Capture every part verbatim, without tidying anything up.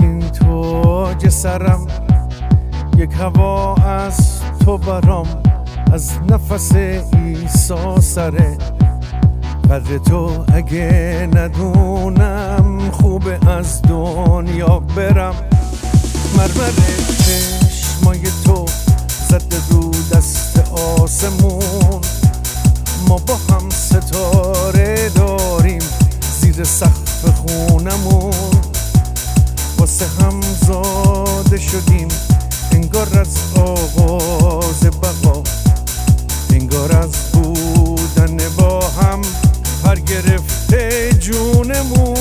این توج سرم، یک هوا از تو برام، از نفس عیسی سره. قدر تو اگه ندونم خوبه از دنیا برم. مرمر چشمای تو زده رو دست آسمون، ما با هم ستاره داریم زیر سقف خونمون. واسه هم زاده شدیم انگار از آغاز بقا، انگار از بودن با هم پر گرفته جونمون.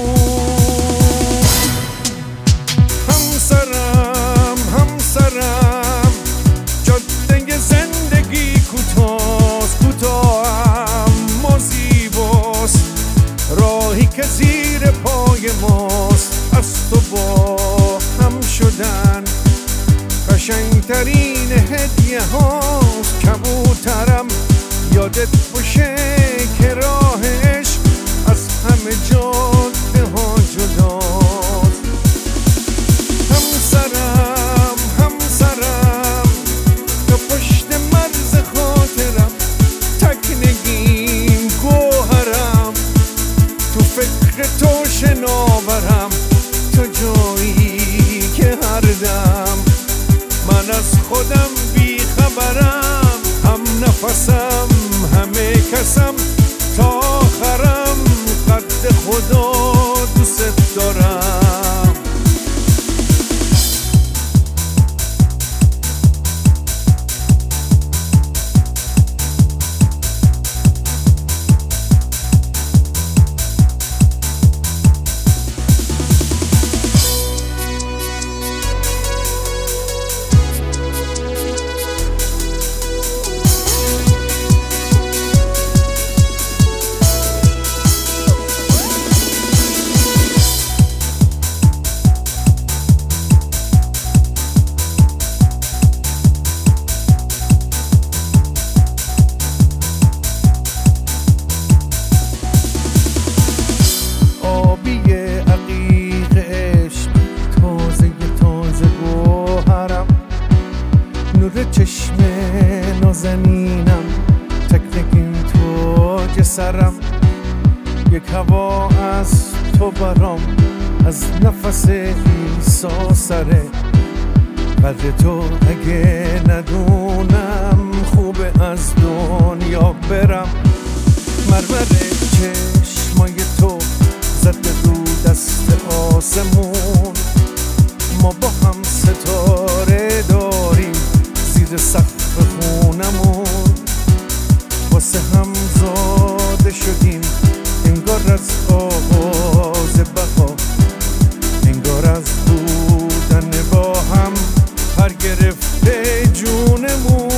همسرم همسرم جاده زندگی کوتاست، کوتاه اما زیباست. راهی که زیر پای ماست، از تو با هم شدن قشنگترین هدیه هاست. کبوترم یادت باشه که راهش از همه جاده ها جداست. همسرم همسرم تو پشت مرز خاطرم، تکنگیم گوهرم، تو فکر تو شناورم، تو جایی که هر دم من از خودم بی خبرم. هم نفسم همه کسم تا آخرم، قد خدا دوست دارم. چشم نازنینم، تکنگین توج سرم، یک هوا از تو برام، از نفس عیسی سره. قدر تو اگه ندونم خوبه از دنیا برم. مرمر چشمای تو زده رو دست آسمون، ما با هم ستاره داریم زیر سقف خونمون. واسه هم زاده شدیم انگار از آغاز بقا، انگار از بودن با هم پر گرفته جونمون.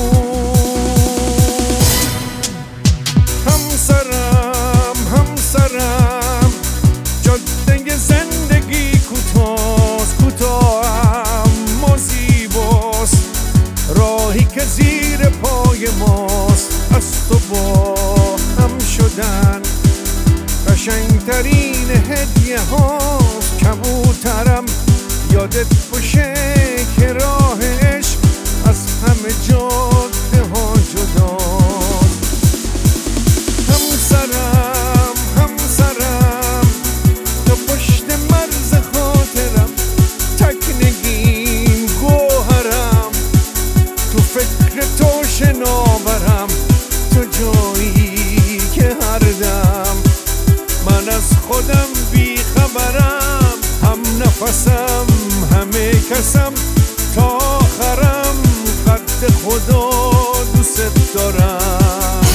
همسرم همسرم جاده زندگی کوتاست، کوتاه اما زیباست. راهی که زیر پای ماست، از تو با هم شدن قشنگترین هدیه هاست. کبوترم یادت باشه که راهش از همه جاده ها جداست. همسرم همسرم تو پشت مرز خاطرم، تکنگیم گوهرم، تو فکر تو شناورم، تو جایی که هر دم من از خودم بی خبرم. هم نفسم همه کسم تا آخرم، قد خدا دوست دارم.